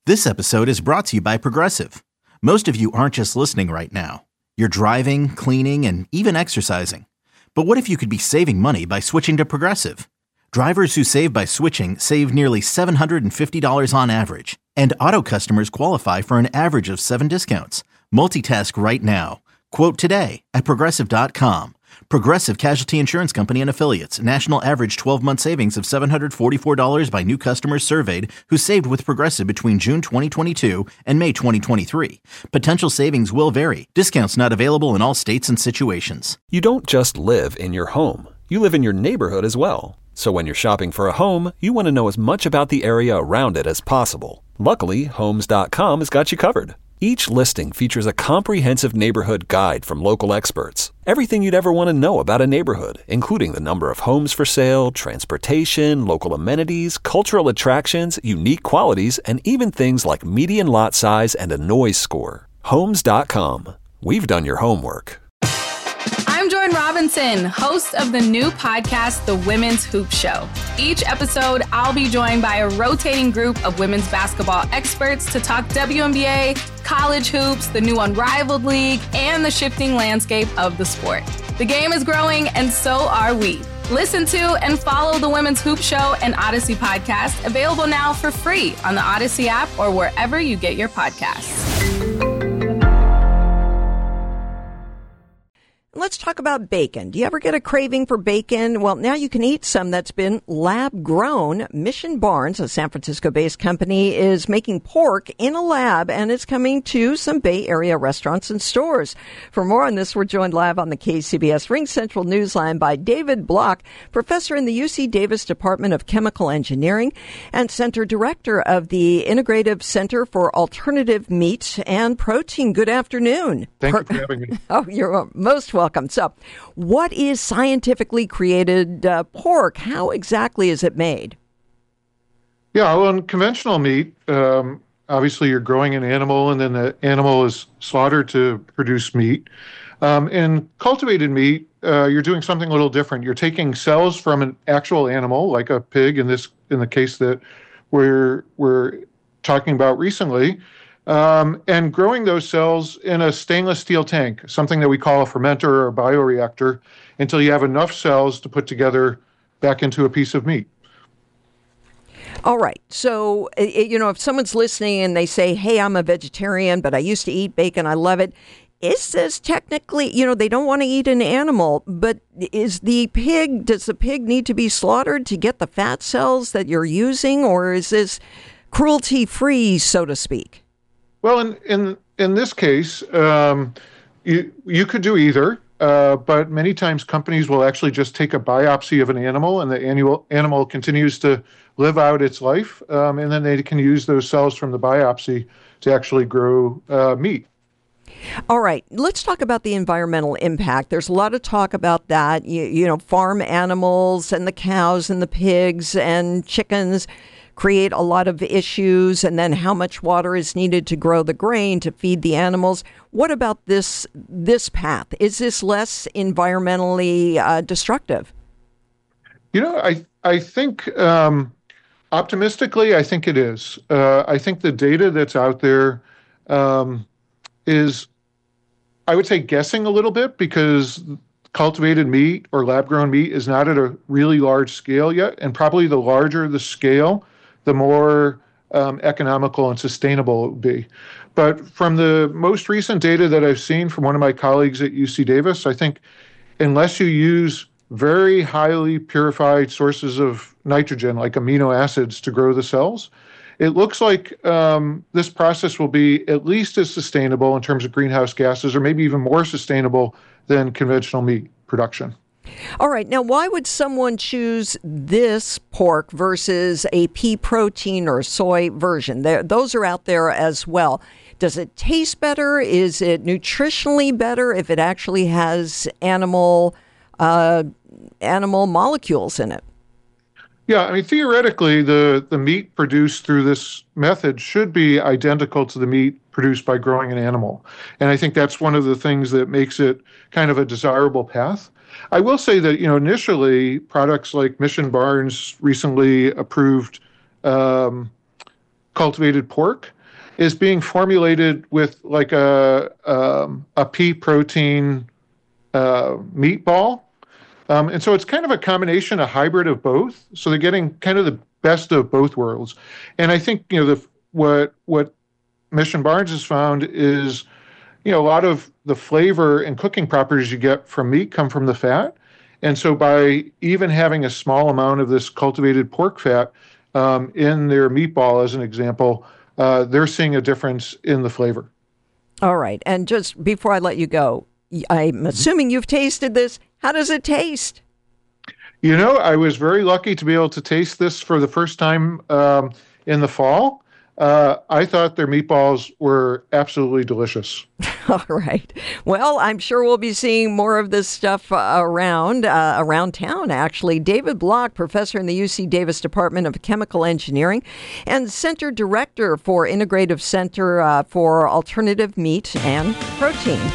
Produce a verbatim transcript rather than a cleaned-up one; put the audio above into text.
This episode is brought to you by Progressive. Most of you aren't just listening right now. You're driving, cleaning, and even exercising. But what if you could be saving money by switching to Progressive? Drivers who save by switching save nearly seven hundred fifty dollars on average. And auto customers qualify for an average of seven discounts. Multitask right now. Quote today at Progressive dot com. Progressive Casualty Insurance Company and Affiliates. National average twelve-month savings of seven hundred forty-four dollars by new customers surveyed who saved with Progressive between June twenty twenty-two and May twenty twenty-three. Potential savings will vary. Discounts not available in all states and situations. You don't just live in your home. You live in your neighborhood as well. So when you're shopping for a home, you want to know as much about the area around it as possible. Luckily, Homes dot com has got you covered. Each listing features a comprehensive neighborhood guide from local experts. Everything you'd ever want to know about a neighborhood, including the number of homes for sale, transportation, local amenities, cultural attractions, unique qualities, and even things like median lot size and a noise score. Homes dot com. We've done your homework. I'm Jordan Robinson, host of the new podcast, The Women's Hoop Show. Each episode, I'll be joined by a rotating group of women's basketball experts to talk W N B A, college hoops, the new Unrivaled League, and the shifting landscape of the sport. The game is growing, and so are we. Listen to and follow The Women's Hoop Show and Odyssey podcast, available now for free on the Odyssey app or wherever you get your podcasts. Let's talk about bacon. Do you ever get a craving for bacon? Well, now you can eat some that's been lab-grown. Mission Barns, a San Francisco-based company, is making pork in a lab, and it's coming to some Bay Area restaurants and stores. For more on this, we're joined live on the K C B S Ring Central Newsline by David Block, professor in the U C Davis Department of Chemical Engineering and center director of the Integrative Center for Alternative Meat and Protein. Good afternoon. Thank you for having me. Oh, you're most welcome. Welcome. So, what is scientifically created uh, pork? How exactly is it made? Yeah, well, in conventional meat, um, obviously you're growing an animal and then the animal is slaughtered to produce meat. Um, in cultivated meat, uh, you're doing something a little different. You're taking cells from an actual animal, like a pig, in this in the case that we're we're talking about recently. Um, and growing those cells in a stainless steel tank, something that we call a fermenter or a bioreactor, until you have enough cells to put together back into a piece of meat. All right. So, you know, if someone's listening and they say, hey, I'm a vegetarian, but I used to eat bacon, I love it. Is this technically, you know, they don't want to eat an animal, but is the pig, does the pig need to be slaughtered to get the fat cells that you're using, or is this cruelty-free, so to speak? Well, in in in this case, um, you you could do either, uh, but many times companies will actually just take a biopsy of an animal, and the annual animal continues to live out its life, um, and then they can use those cells from the biopsy to actually grow uh, meat. All right, let's talk about the environmental impact. There's a lot of talk about that. You, you know, farm animals and the cows and the pigs and chickens create a lot of issues, and then how much water is needed to grow the grain to feed the animals. What about this this path? Is this less environmentally uh, destructive? You know, I I think um, optimistically, I think it is. Uh, I think the data that's out there um, is, I would say, guessing a little bit, because cultivated meat or lab-grown meat is not at a really large scale yet, and probably the larger the scale, the more um, economical and sustainable it would be. But from the most recent data that I've seen from one of my colleagues at U C Davis, I think unless you use very highly purified sources of nitrogen, like amino acids, to grow the cells, it looks like um, this process will be at least as sustainable in terms of greenhouse gases, or maybe even more sustainable than conventional meat production. All right. Now, why would someone choose this pork versus a pea protein or soy version? They're, those are out there as well. Does it taste better? Is it nutritionally better if it actually has animal uh, animal molecules in it? Yeah, I mean, theoretically, the, the meat produced through this method should be identical to the meat produced by growing an animal. And I think that's one of the things that makes it kind of a desirable path. I will say that, you know, initially, products like Mission Barns recently approved um, cultivated pork is being formulated with like a um, a pea protein uh, meatball. Um, and so it's kind of a combination, a hybrid of both. So they're getting kind of the best of both worlds. And I think, you know, the what what Mission Barns has found is, you know, a lot of the flavor and cooking properties you get from meat come from the fat. And so by even having a small amount of this cultivated pork fat um, in their meatball, as an example, uh, they're seeing a difference in the flavor. All right. And just before I let you go, I'm assuming you've tasted this. How does it taste? You know, I was very lucky to be able to taste this for the first time um, in the fall. Uh, I thought their meatballs were absolutely delicious. All right. Well, I'm sure we'll be seeing more of this stuff uh, around uh, around town, actually. David Block, professor in the U C Davis Department of Chemical Engineering and Center Director for Integrative Center uh, for Alternative Meat and Protein.